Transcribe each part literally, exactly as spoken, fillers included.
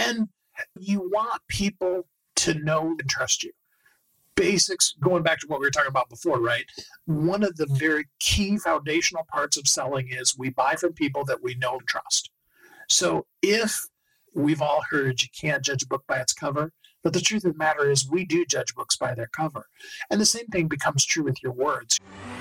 And you want people to know and trust you. Basics, going back to what we were talking about before, right? One of the very key foundational parts of selling is we buy from people that we know and trust. So if we've all heard you can't judge a book by its cover, but the truth of the matter is we do judge books by their cover. And the same thing becomes true with your words.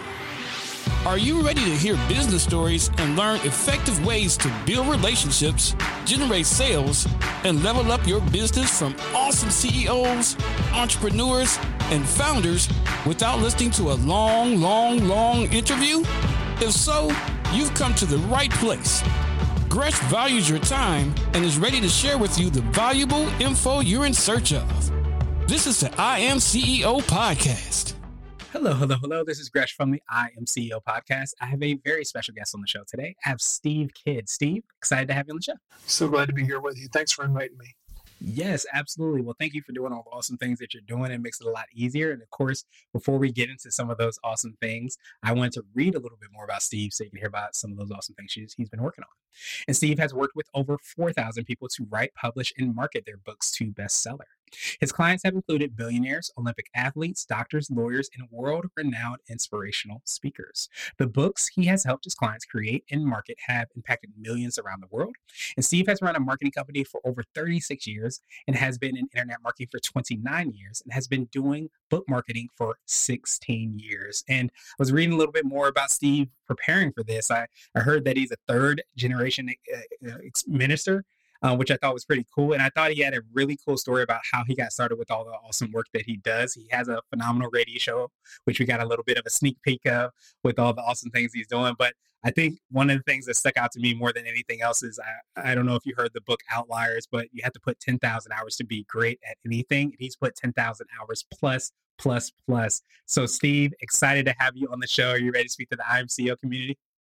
Are you ready to hear business stories and learn effective ways to build relationships, generate sales, and level up your business from awesome C E Os, entrepreneurs, and founders without listening to a long, long, long interview? If so, you've come to the right place. Gresh values your time and is ready to share with you the valuable info you're in search of. This is the I Am C E O Podcast. Hello, hello, hello. This is Gresh from the I Am C E O Podcast. I have a very special guest on the show today. I have Steve Kidd. Steve, excited to have you on the show. So glad to be here with you. Thanks for inviting me. Yes, absolutely. Well, thank you for doing all the awesome things that you're doing. It makes it a lot easier. And of course, before we get into some of those awesome things, I wanted to read a little bit more about Steve so you can hear about some of those awesome things he's, he's been working on. And Steve has worked with over four thousand people to write, publish, and market their books to bestseller. His clients have included billionaires, Olympic athletes, doctors, lawyers, and world-renowned inspirational speakers. The books he has helped his clients create and market have impacted millions around the world. And Steve has run a marketing company for over thirty-six years and has been in internet marketing for twenty-nine years and has been doing book marketing for sixteen years. And I was reading a little bit more about Steve preparing for this. I, I heard that he's a third generation uh, minister. Um, which I thought was pretty cool. And I thought he had a really cool story about how he got started with all the awesome work that he does. He has a phenomenal radio show, which we got a little bit of a sneak peek of with all the awesome things he's doing. But I think one of the things that stuck out to me more than anything else is, I, I don't know if you heard the book Outliers, but you have to put ten thousand hours to be great at anything. And he's put ten thousand hours plus, plus, plus. So Steve, excited to have you on the show. Are you ready to speak to the I M C E O community?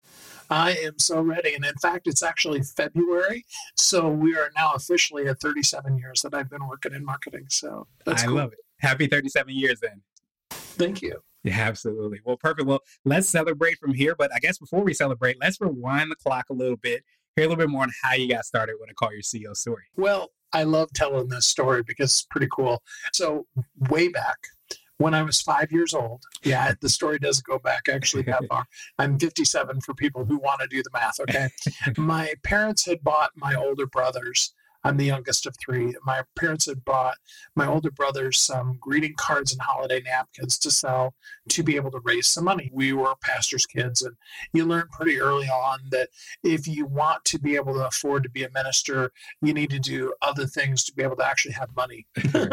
I am so ready. And in fact, it's actually February. So we are now officially at thirty-seven years that I've been working in marketing. So that's I cool. love it. Happy thirty-seven years then. Thank you. Yeah, absolutely. Well, perfect. Well, let's celebrate from here. But I guess before we celebrate, let's rewind the clock a little bit, hear a little bit more on how you got started with a Call Your C E O story. Well, I love telling this story because it's pretty cool. So way back, when I was five years old, yeah, the story doesn't go back actually that far. I'm fifty-seven for people who want to do the math, okay? My parents had bought my older brothers. I'm the youngest of three. My parents had bought my older brothers some greeting cards and holiday napkins to sell to be able to raise some money. We were pastors' kids, and you learn pretty early on that if you want to be able to afford to be a minister, you need to do other things to be able to actually have money.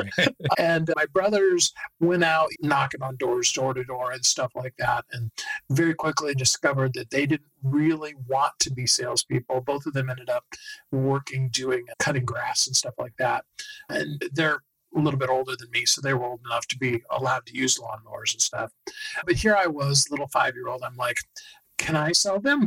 And my brothers went out knocking on doors, door to door and stuff like that, and very quickly discovered that they didn't really want to be salespeople. Both of them ended up working, doing cutting grass and stuff like that. And they're a little bit older than me, so they were old enough to be allowed to use lawnmowers and stuff. But here I was, little five-year-old. I'm like, can I sell them?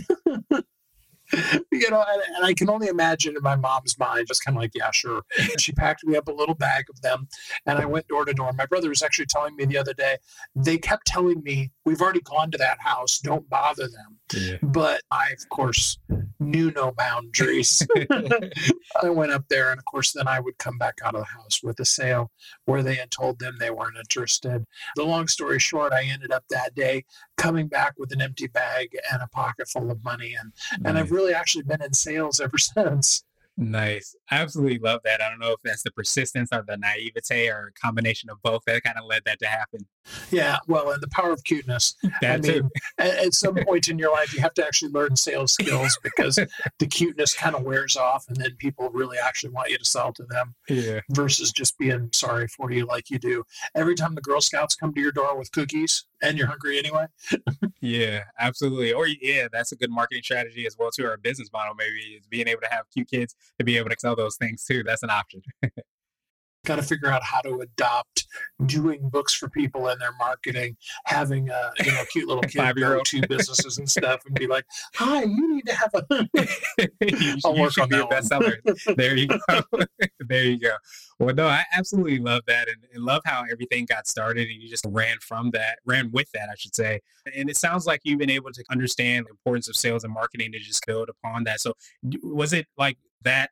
You know, and, and I can only imagine in my mom's mind, just kind of like, yeah, sure. She packed me up a little bag of them, and I went door to door. My brother was actually telling me the other day, they kept telling me, we've already gone to that house, don't bother them. Yeah. But I, of course, knew no boundaries. I went up there, and of course, then I would come back out of the house with a sale where they had told them they weren't interested. The long story short, I ended up that day coming back with an empty bag and a pocket full of money, and, nice. and I've really actually been in sales ever since. Nice. I absolutely love that. I don't know if that's the persistence or the naivete or a combination of both that kind of led that to happen. Yeah, well, and the power of cuteness. That I mean, too. at, at some point in your life, you have to actually learn sales skills because the cuteness kind of wears off, and then people really actually want you to sell to them. Yeah. Versus just being sorry for you like you do. Every time the Girl Scouts come to your door with cookies, and you're hungry anyway. Yeah, absolutely. Or yeah, that's a good marketing strategy as well too. Our business model maybe is being able to have cute kids to be able to sell those things too. That's an option. Got to figure out how to adopt doing books for people in their marketing, having a you know cute little kid go to businesses and stuff and be like, "Hi, you need to have a." you, I'll you work on be that a bestseller. There you go. There you go. Well, no, I absolutely love that, and, and love how everything got started, and you just ran from that, ran with that, I should say. And it sounds like you've been able to understand the importance of sales and marketing to just build upon that. So, was it like that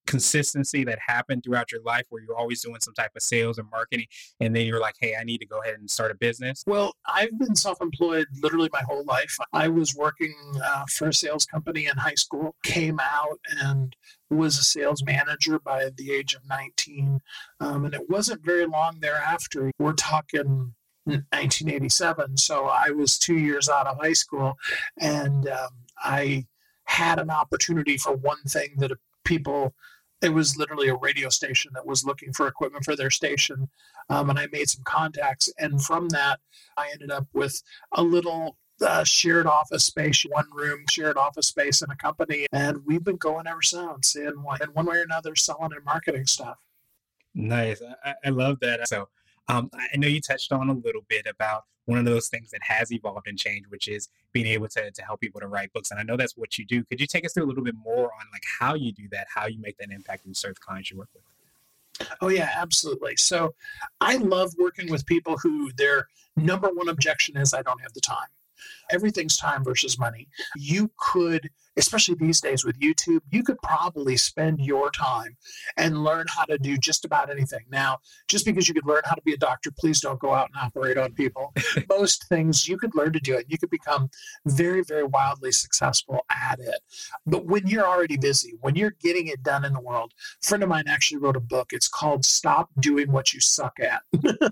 consistency that happened throughout your life where you're always doing some type of sales or marketing, and then you're like, hey, I need to go ahead and start a business? Well, I've been self-employed literally my whole life. I was working uh, for a sales company in high school, came out and was a sales manager by the age of nineteen. Um, and it wasn't very long thereafter. We're talking nineteen eighty-seven. So I was two years out of high school, and um, I had an opportunity for one thing that people, it was literally a radio station that was looking for equipment for their station. Um, and I made some contacts. And from that, I ended up with a little uh, shared office space, one room shared office space in a company. And we've been going ever since in one, in one way or another, selling and marketing stuff. Nice. I, I love that. So um, I know you touched on a little bit about one of those things that has evolved and changed, which is being able to, to help people to write books. And I know that's what you do. Could you take us through a little bit more on like how you do that, how you make that impact and serve the clients you work with? Oh, yeah, absolutely. So I love working with people who their number one objection is, I don't have the time. Everything's time versus money. You could, especially these days with YouTube, you could probably spend your time and learn how to do just about anything. Now, just because you could learn how to be a doctor, please don't go out and operate on people. Most things you could learn to do it. You could become very, very wildly successful at it. But when you're already busy, when you're getting it done in the world, a friend of mine actually wrote a book. It's called Stop Doing What You Suck At.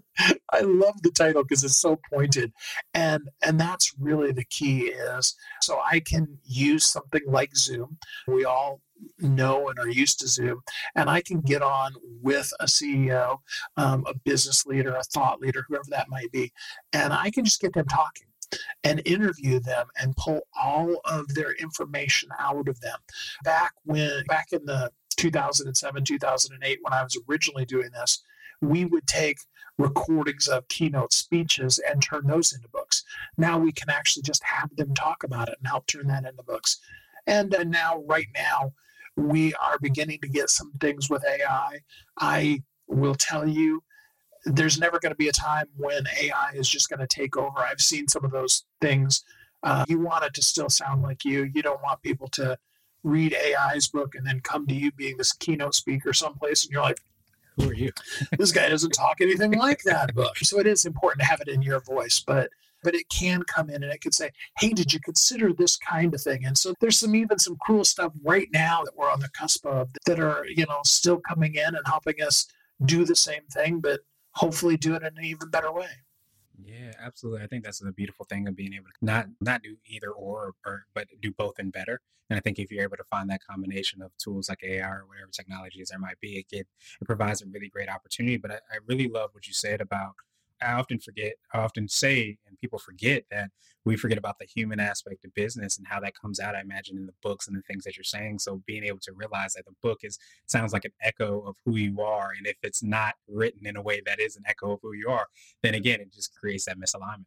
I love the title because it's so pointed. And, and that's really the key is, so I can use something like Zoom. We all know and are used to Zoom, and I can get on with a C E O, um, a business leader, a thought leader, whoever that might be, and I can just get them talking and interview them and pull all of their information out of them. Back when, back in the two thousand seven, two thousand eight, when I was originally doing this, we would take recordings of keynote speeches and turn those into books. Now we can actually just have them talk about it and help turn that into books. And uh, now, right now, we are beginning to get some things with A I. I will tell you, there's never going to be a time when A I is just going to take over. I've seen some of those things. Uh, you want it to still sound like you. You don't want people to read A I's book and then come to you being this keynote speaker someplace, and you're like, who are you? This guy doesn't talk anything like that book. So it is important to have it in your voice, but but it can come in and it could say, hey, did you consider this kind of thing? And so there's some even some cool stuff right now that we're on the cusp of that are, you know, still coming in and helping us do the same thing, but hopefully do it in an even better way. Yeah, absolutely. I think that's the beautiful thing of being able to not not do either or, or but do both and better. And I think if you're able to find that combination of tools like A I or whatever technologies there might be, it get, it provides a really great opportunity. But I, I really love what you said about. I often forget, I often say, and people forget that we forget about the human aspect of business and how that comes out, I imagine, in the books and the things that you're saying. So being able to realize that the book is sounds like an echo of who you are. And if it's not written in a way that is an echo of who you are, then again, it just creates that misalignment.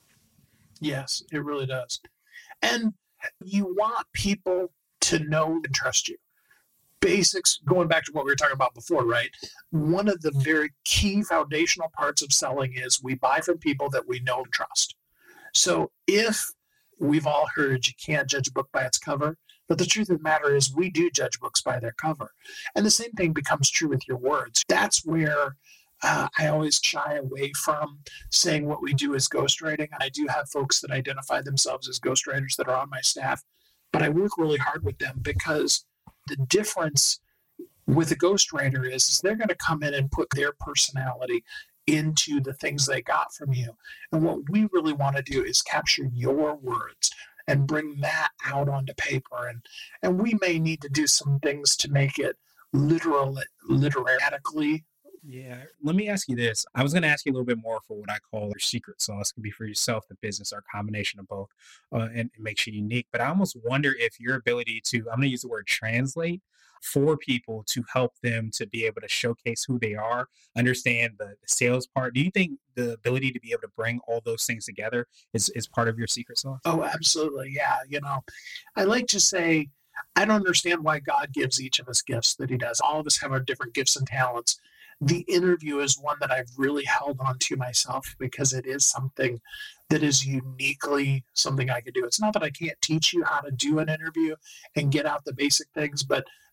Yes, it really does. And you want people to know and trust you. Basics, going back to what we were talking about before, right? One of the very key foundational parts of selling is we buy from people that we know and trust. So if we've all heard you can't judge a book by its cover, but the truth of the matter is we do judge books by their cover. And the same thing becomes true with your words. That's where uh, I always shy away from saying what we do is ghostwriting. I do have folks that identify themselves as ghostwriters that are on my staff, but I work really hard with them because the difference with a ghostwriter is, is they're going to come in and put their personality into the things they got from you. And what we really want to do is capture your words and bring that out onto paper. And, and we may need to do some things to make it literal, literatically. Yeah. Let me ask you this. I was going to ask you a little bit more for what I call your secret sauce. It could be for yourself, the business, or a combination of both, uh, and it makes you unique. But I almost wonder if your ability to, I'm going to use the word translate, for people to help them to be able to showcase who they are, understand the, the sales part. Do you think the ability to be able to bring all those things together is, is part of your secret sauce? Oh, absolutely. Yeah. You know, I like to say, I don't understand why God gives each of us gifts that he does. All of us have our different gifts and talents. The interview is one that I've really held on to myself because it is something that is uniquely something I could do. It's not that I can't teach you how to do an interview and get out the basic things, but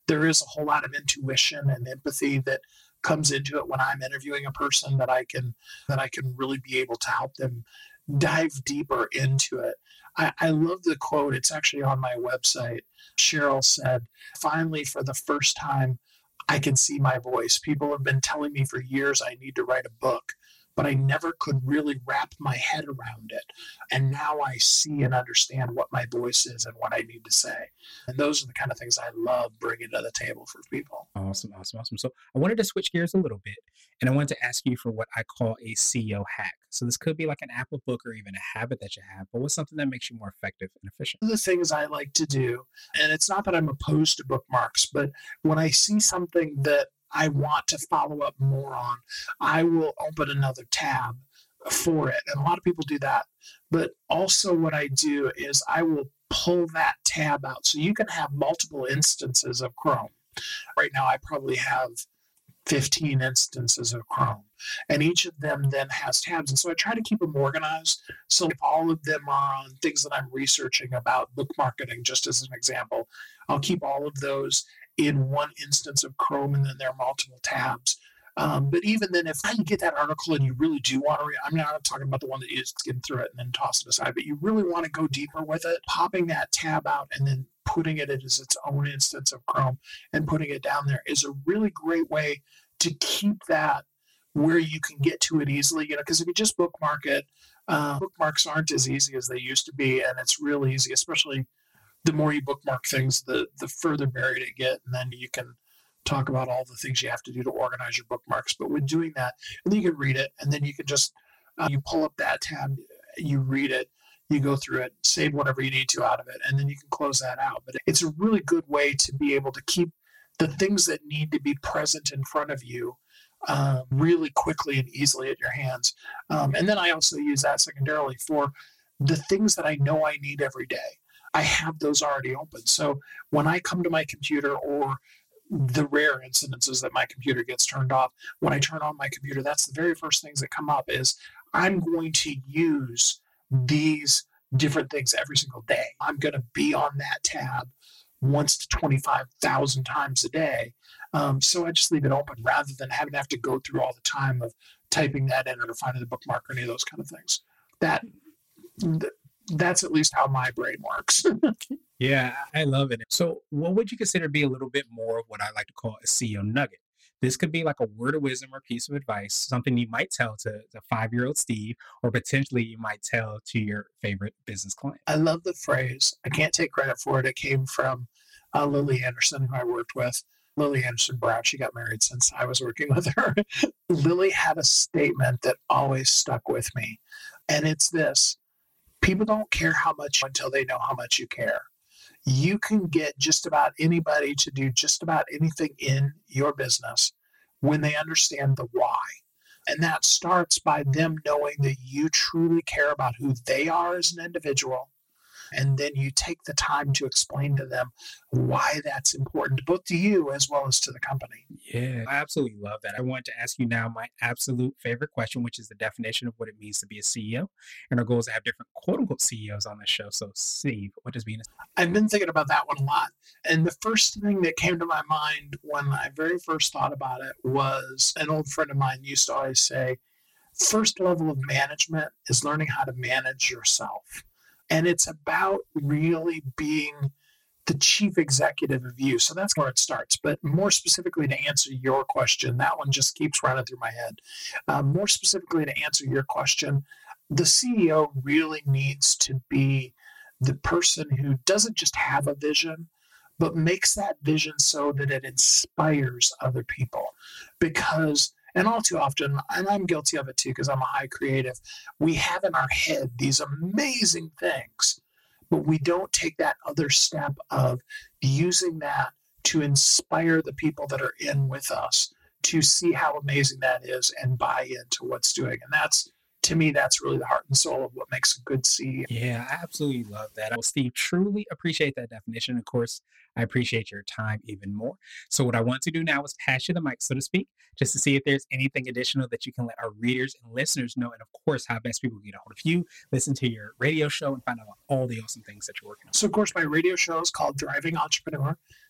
there is a whole lot of intuition and empathy that comes into it when I'm interviewing a person that I can that I can really be able to help them dive deeper into it. I, I love the quote. It's actually on my website. Cheryl said, "Finally, for the first time, I can see my voice. People have been telling me for years I need to write a book, but I never could really wrap my head around it. And now I see and understand what my voice is and what I need to say." And those are the kind of things I love bringing to the table for people. Awesome, awesome, awesome. So I wanted to switch gears a little bit, and I wanted to ask you for what I call a C E O hack. So this could be like an Apple book or even a habit that you have, but what's something that makes you more effective and efficient? One of the things I like to do, and it's not that I'm opposed to bookmarks, but when I see something that I want to follow up more on, I will open another tab for it. And a lot of people do that. But also what I do is I will pull that tab out. So you can have multiple instances of Chrome. Right now, I probably have fifteen instances of Chrome, and each of them then has tabs. And so I try to keep them organized. So if all of them are on things that I'm researching about book marketing, just as an example, I'll keep all of those in one instance of Chrome, and then there are multiple tabs. Um, but even then, if you get that article and you really do want to read, I'm not talking about the one that you just skim through it and then toss it aside, but you really want to go deeper with it, popping that tab out and then putting it as its own instance of Chrome and putting it down there is a really great way to keep that where you can get to it easily. You know, because if you just bookmark it, uh, bookmarks aren't as easy as they used to be, and it's real easy, especially the more you bookmark things, the the further buried it get, and then you can talk about all the things you have to do to organize your bookmarks. But when doing that, and then you can read it, and then you can just uh, you pull up that tab, you read it, you go through it, save whatever you need to out of it, and then you can close that out. But it's a really good way to be able to keep the things that need to be present in front of you uh, really quickly and easily at your hands. Um, and then I also use that secondarily for the things that I know I need every day. I have those already open. So when I come to my computer, or the rare incidences that my computer gets turned off, when I turn on my computer, that's the very first things that come up is I'm going to use these different things every single day. I'm going to be on that tab once to twenty-five thousand times a day. Um, so I just leave it open rather than having to have to go through all the time of typing that in or finding the bookmark or any of those kind of things. That th- that's at least how my brain works. Yeah, I love it. So what would you consider to be a little bit more of what I like to call a C E O nugget? This could be like a word of wisdom or piece of advice, something you might tell to the five-year-old Steve, or potentially you might tell to your favorite business client. I love the phrase. I can't take credit for it. It came from uh, Lily Anderson, who I worked with. Lily Anderson Brown. She got married since I was working with her. Lily had a statement that always stuck with me. And it's this: people don't care how much until they know how much you care. You can get just about anybody to do just about anything in your business when they understand the why. And that starts by them knowing that you truly care about who they are as an individual. And then you take the time to explain to them why that's important, both to you as well as to the company. Yeah, I absolutely love that. I want to ask you now my absolute favorite question, which is the definition of what it means to be a C E O. And our goal is to have different quote unquote C E Os on the show. So, Steve, what does being a I've been thinking about that one a lot. And the first thing that came to my mind when I very first thought about it was an old friend of mine used to always say, first level of management is learning how to manage yourself. And it's about really being the chief executive of you. So that's where it starts. But more specifically, to answer your question, that one just keeps running through my head. Um, more specifically, to answer your question, the C E O really needs to be the person who doesn't just have a vision, but makes that vision so that it inspires other people. Because And all too often, and I'm guilty of it too, because I'm a high creative, we have in our head these amazing things, but we don't take that other step of using that to inspire the people that are in with us to see how amazing that is and buy into what's doing. And that's, to me, that's really the heart and soul of what makes a good C E O. Yeah, I absolutely love that. Well, Steve, truly appreciate that definition. Of course, I appreciate your time even more. So what I want to do now is pass you the mic, so to speak, just to see if there's anything additional that you can let our readers and listeners know. And of course, how best people get a hold of you, listen to your radio show, and find out all the awesome things that you're working on. So, of course, my radio show is called Thriving Entrepreneur.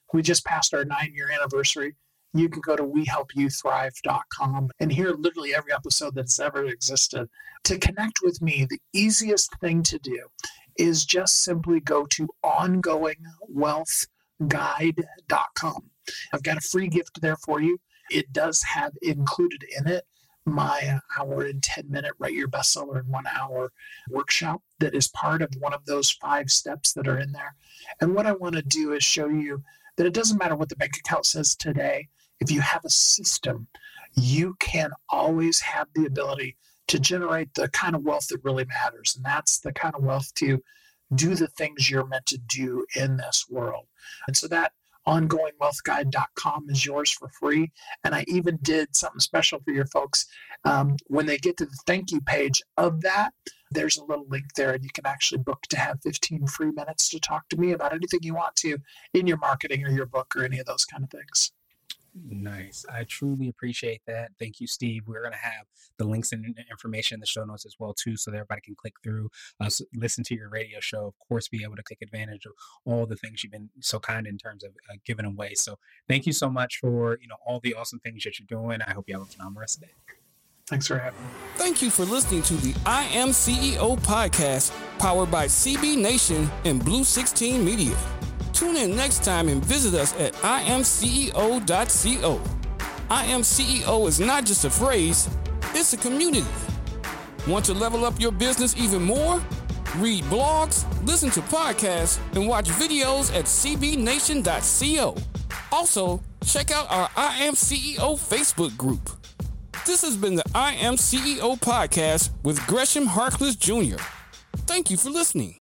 We just passed our nine-year anniversary. You can go to we help you thrive dot com and hear literally every episode that's ever existed. To connect with me, the easiest thing to do is just simply go to ongoing wealth guide dot com. I've got a free gift there for you. It does have included in it my hour and ten minute Write Your Bestseller in One Hour workshop that is part of one of those five steps that are in there. And what I want to do is show you that it doesn't matter what the bank account says today. If you have a system, you can always have the ability to generate the kind of wealth that really matters. And that's the kind of wealth to do the things you're meant to do in this world. And so that ongoing wealth guide dot com is yours for free. And I even did something special for your folks. Um, when they get to the thank you page of that, there's a little link there, and you can actually book to have fifteen free minutes to talk to me about anything you want to in your marketing or your book or any of those kind of things. Nice. I truly appreciate that. Thank you, Steve. We're going to have the links and information in the show notes as well, too, so that everybody can click through, uh, listen to your radio show, of course, be able to take advantage of all the things you've been so kind in terms of uh, giving away. So thank you so much for, you know, all the awesome things that you're doing. I hope you have a phenomenal rest of the day. Thanks for having me. Thank you for listening to the I Am C E O podcast, powered by C B Nation and Blue sixteen Media. Tune in next time and visit us at I am C E O dot co. I Am C E O is not just a phrase, it's a community. Want to level up your business even more? Read blogs, listen to podcasts, and watch videos at C B Nation dot co. Also, check out our I Am C E O Facebook group. This has been the I Am C E O podcast with Gresham Harkless Junior Thank you for listening.